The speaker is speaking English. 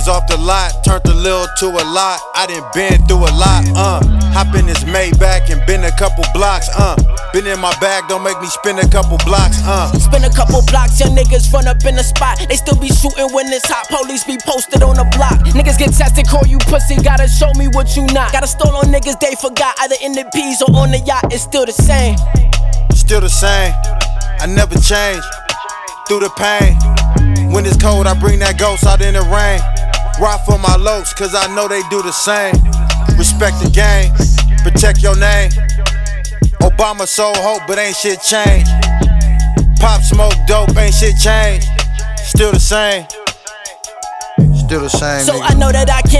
Benz off the lot, turned a little to a lot. I done been through a lot, hop in this Maybach and been a couple blocks, been in my bag, don't make me spin a couple blocks, Spin a couple blocks, young niggas run up in the spot. They still be shooting when it's hot, police be posted on the block. Niggas get tested, call you pussy, gotta show me what you not. Gotta stole on niggas they forgot, either in the P's or on the yacht, it's still the same. Still the same, I never change. Through the pain, when it's cold I bring that ghost out in the rain. Rock for my lokes, cause I know they do the same. Respect the game, protect your name. Obama sold hope, but ain't shit changed. Pop smoke dope, ain't shit changed. Still the same. Still the same. So nigga. I know that I can't